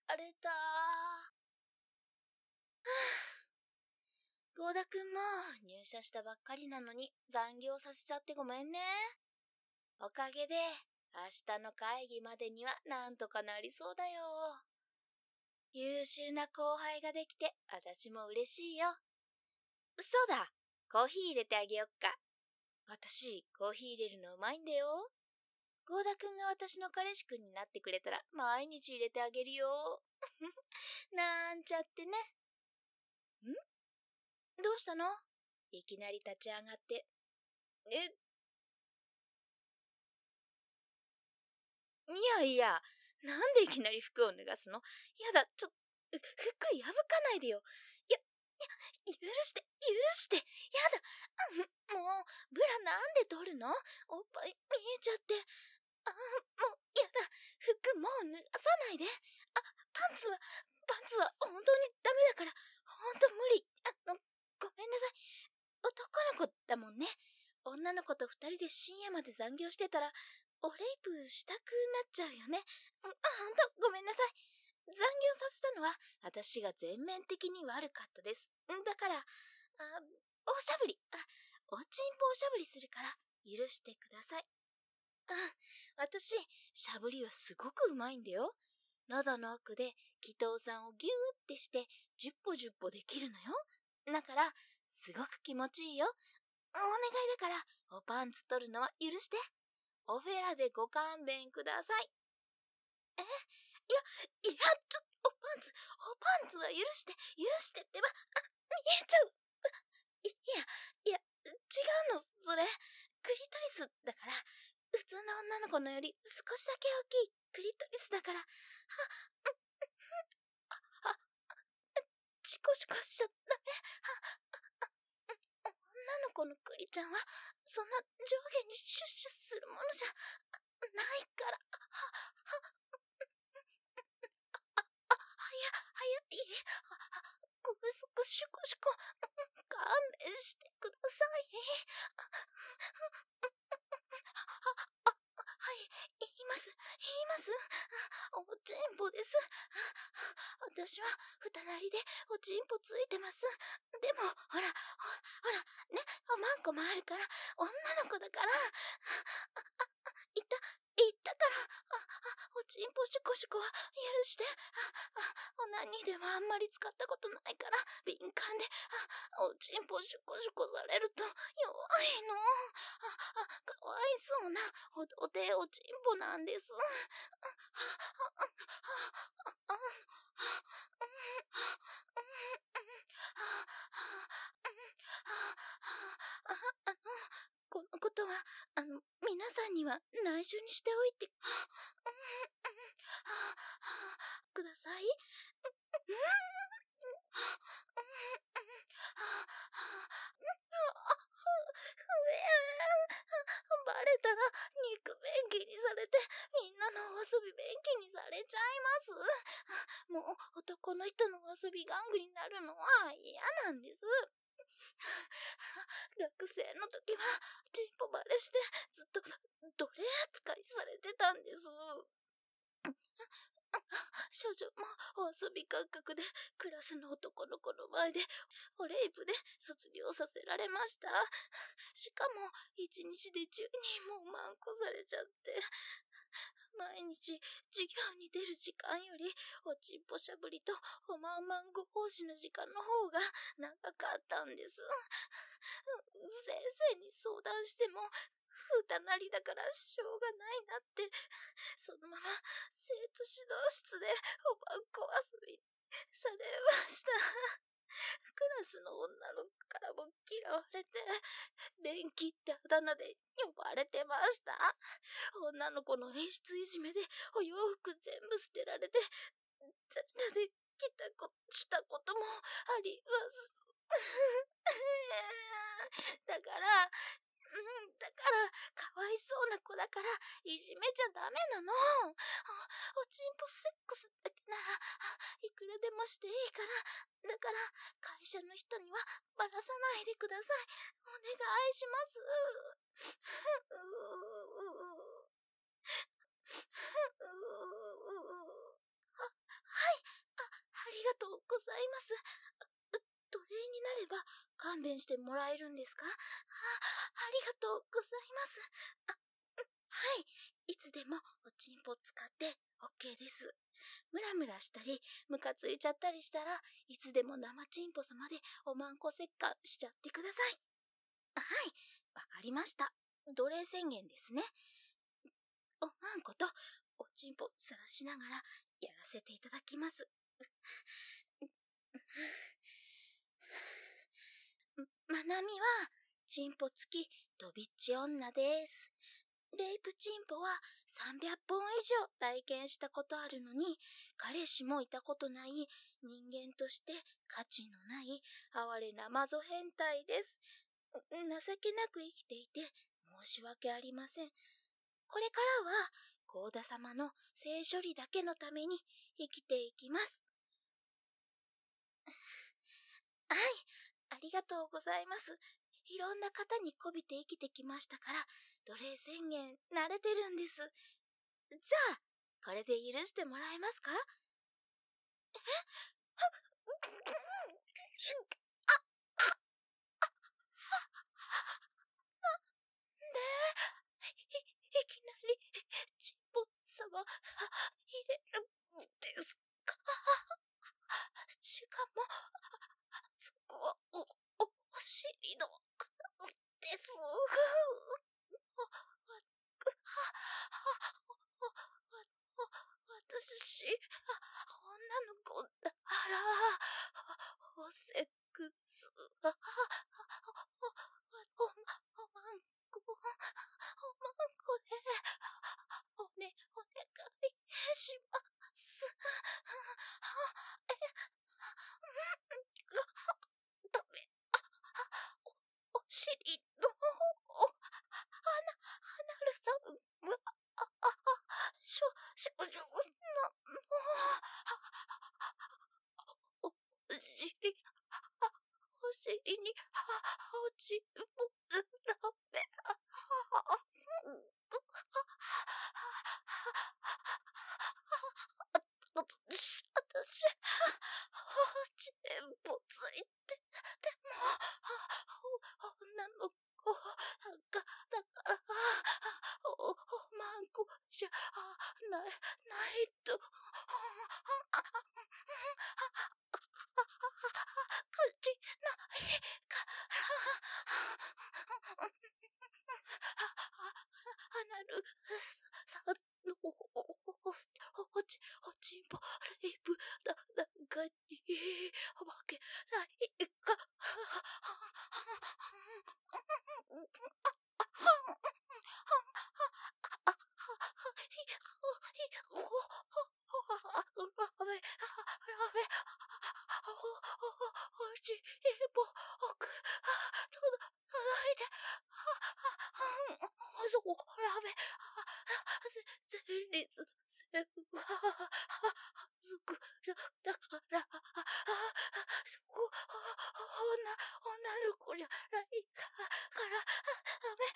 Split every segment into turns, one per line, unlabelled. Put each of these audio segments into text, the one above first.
れた。郷田くんも入社したばっかりなのに残業させちゃってごめんね。おかげで明日の会議までにはなんとかなりそうだよ。優秀な後輩ができて私も嬉しいよ。そうだ、コーヒー入れてあげよっか。私、コーヒー入れるのうまいんだよ。郷田くんが私の彼氏くんになってくれたら毎日入れてあげるよ。なんちゃってね。どうしたの？いきなり立ち上がって。いや、なんでいきなり服を脱がすの？やだ、服破かないでよ。許して、やだ。もう、ブラなんで取るの？おっぱい見えちゃって。もう、やだ。服もう脱がさないで。パンツは本当にダメだから、本当無理。ごめんなさい。男の子だもんね。女の子と二人で深夜まで残業してたら、おレイプしたくなっちゃうよね。ほんと、ごめんなさい。残業させたのは、私が全面的に悪かったです。だから、おしゃぶり、おちんぽおしゃぶりするから、許してください。私、しゃぶりはすごくうまいんだよ。喉の奥で気筒さんをギューってして10歩10歩できるのよ。だから、すごく気持ちいいよ。お願いだから、おパンツ取るのは許して。オフェラでご勘弁ください。おパンツは許してってば、見えちゃう。違うの、それ。クリトリスだから、普通の女の子のより少しだけ大きいクリトリスだから、シコシコしちゃダメ。女の子のクリちゃんは、そんな上下にシュッシュするものじゃないから。いい。ごめそくシュコシコ。勘弁してください。言います。おちんぽです。私は二なりでおちんぽついてます。でも、ほら、ね、おまんこもあるから、女の子だから。言ったから、おちんぽシュコシュコは許して。オナニーではあんまり使ったことないから、敏感で、おちんぽシュコシュコされると弱いの。かわいそうなお手おちんぽなんです。このことは、皆さんには内緒にしておいて、ください。バレたら肉便器にされて、みんなのお遊び便器にされちゃいます。もう男の人のお遊び玩具になるのは嫌なんです。学生の時はチンポバレしてずっと奴隷扱いされてたんです。少女もお遊び感覚でクラスの男の子の前でおレイプで卒業させられました。しかも一日で10人もマンコされちゃって、毎日授業に出る時間よりおちんぽしゃぶりとおまんまんご奉仕の時間の方が長かったんです。先生に相談してもふたなりだからしょうがないなって、そのまま生徒指導室でおばんこ遊びされました。クラスの女の子からも嫌われて、電気ってあだ名で呼ばれてました。女の子の演出いじめでお洋服全部捨てられて、全裸でしたこともあります。だから、かわいそうな子だから、いじめちゃダメなの。おちんぽセックスだけなら、いくらでもしていいから。だから、会社の人にはばらさないでください。お願いします。はい。 います。奴隷になれば勘弁してもらえるんですか？ありがとうございます。はい。いつでもおちんぽ使って OK です。ムラムラしたり、ムカついちゃったりしたらいつでも生ちんぽ様でおまんこ折檻しちゃってください。はい。わかりました。奴隷宣言ですね。おまんことおちんぽさらしながらやらせていただきます。まなみはちんぽ付きドビッチ女です。レイプチンポは300本以上体験したことあるのに、彼氏もいたことない人間として価値のない哀れなマゾ変態です。情けなく生きていて申し訳ありません。これからはゴーダ様の性処理だけのために生きていきます。はい、ありがとうございます。いろんな方に媚びて生きてきましたから、奴隷宣言慣れてるんです。じゃあ、これで許してもらえますか？いきなり、チンポ様、入れるんですか？しかも、そこはお尻の、です。私、女の子だから、おセックス、おまんこで、お願いします。ダメ。お尻の、アナルさんが、少女の、お尻、お尻に、おちんぽラメ、私、おちんぽついて、でも、女の子だから、おまんこじゃないと、感じないから、アナルさんのおちんぽレイプなんかにわけないから、そう、ラメ、前立腺は、族だから、そこ、女の子じゃないから、ダメ、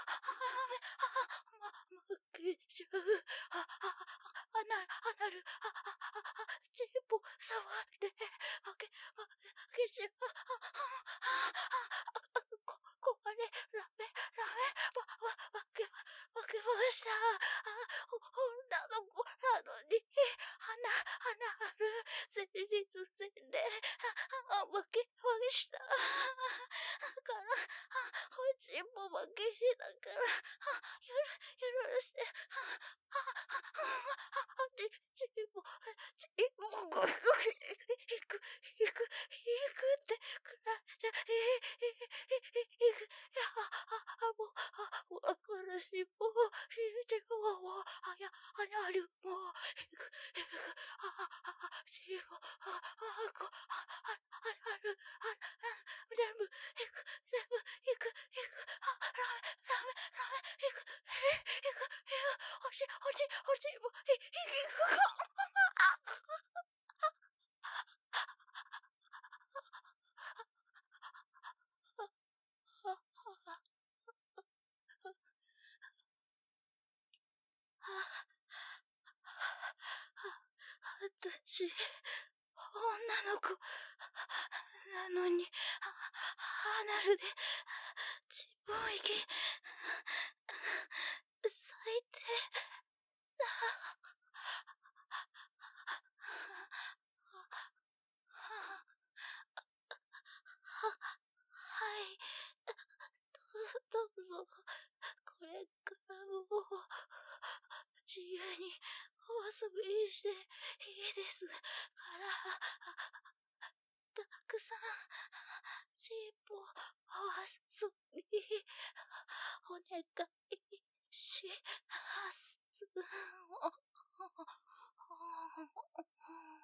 負けちゃう、アナル、チンポ触れ、負けちゃう、壊れ、ラメ、負けました。女の子なのに、ある、前立腺で、負けました。だから、おちんぽ負けしだから、許して、ちんぽ、行くってくらいじゃ、もう、私も、ちんぽも、アナルも、ちんぽ、アナル、全部、行く、ラメ、行く、おちんぽ、行く。私、 女の子なのに、アナルで自分息、最低だ。はい。どうぞ、これからも自由にお遊びしていいですから、たくさんしっぽお遊びお願いします。